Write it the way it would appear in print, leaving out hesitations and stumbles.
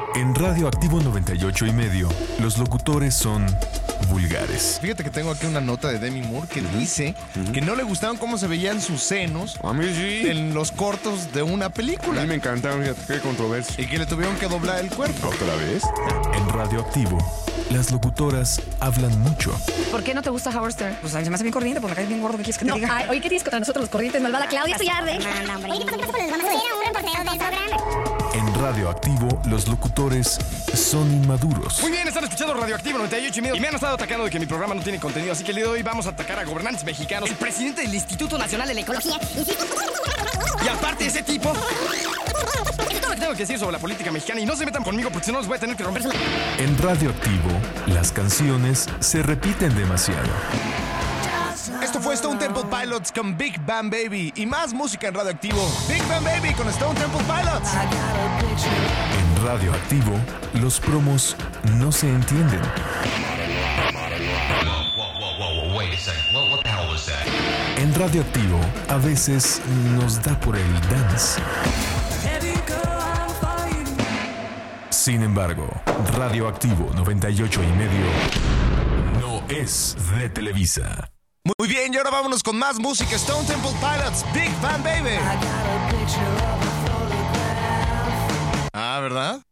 En Radioactivo 98 y medio, los locutores son vulgares. Fíjate que tengo aquí una nota de Demi Moore que dice que no le gustaban cómo se veían sus senos A mí sí. en los cortos de una A película mí me encantaron, fíjate, qué controversia. y que le tuvieron que doblar el cuerpo. ¿Otra vez? En Radioactivo, las locutoras hablan mucho. ¿Por qué no te gusta Howard Stern? Pues a mí se me hace bien corriente, porque me cae bien gordo. ¿Qué quieres que te diga? Oye, ¿qué tienes contra nosotros los corrientes, malvada Claudia? Esto ya arde. Oye, ¿qué pasa con los vamos a ir a un reportero del programa? En Radioactivo, los locutores son inmaduros. Muy bien, están escuchando Radioactivo 98 y medio. Y me han estado atacando de que mi programa no tiene contenido. Así que el día de hoy vamos a atacar a gobernantes mexicanos. El presidente del Instituto Nacional de la Ecología. Y aparte ese tipo. Es todo lo que tengo que decir sobre la política mexicana. Y no se metan conmigo porque si no les voy a tener que romper. En Radioactivo, las canciones se repiten demasiado. Esto fue Stone Temple Pilots con Big Bang Baby y más música en Radioactivo. Big Bang Baby con Stone Temple Pilots. En Radioactivo, los promos no se entienden. Wait a second. What the hell was that? En Radioactivo, a veces nos da por el dance. Sin embargo, Radioactivo 98 y medio no es de Televisa. Muy bien, y ahora vámonos con más música. Stone Temple Pilots, Big Bang Baby. Ah, ¿verdad?